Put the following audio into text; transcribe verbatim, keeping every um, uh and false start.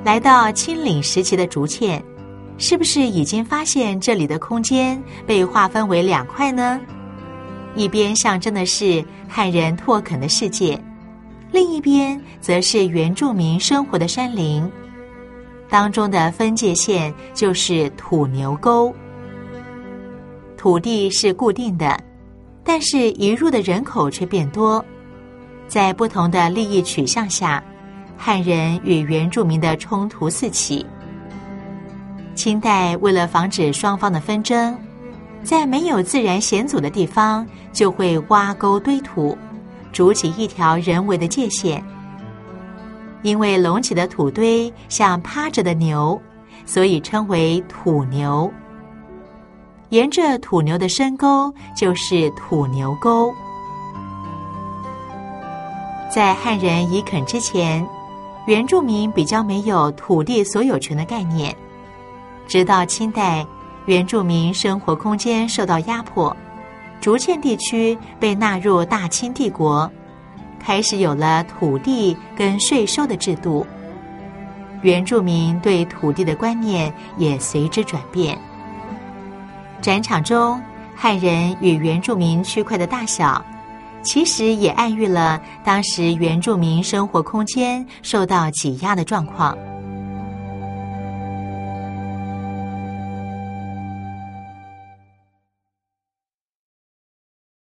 来到清领时期的竹堑，是不是已经发现这里的空间被划分为两块呢？一边象征的是汉人拓垦的世界，另一边则是原住民生活的山林。当中的分界线就是土牛沟。土地是固定的，但是移入的人口却变多。在不同的利益取向下，汉人与原住民的冲突四起。清代为了防止双方的纷争，在没有自然险阻的地方就会挖沟堆土，筑起一条人为的界限。因为隆起的土堆像趴着的牛，所以称为土牛。沿着土牛的深沟就是土牛沟。在汉人移垦之前，原住民比较没有土地所有权的概念。直到清代，原住民生活空间受到压迫，竹堑地区被纳入大清帝国，开始有了土地跟税收的制度，原住民对土地的观念也随之转变。展场中汉人与原住民区块的大小，其实也暗喻了当时原住民生活空间受到挤压的状况。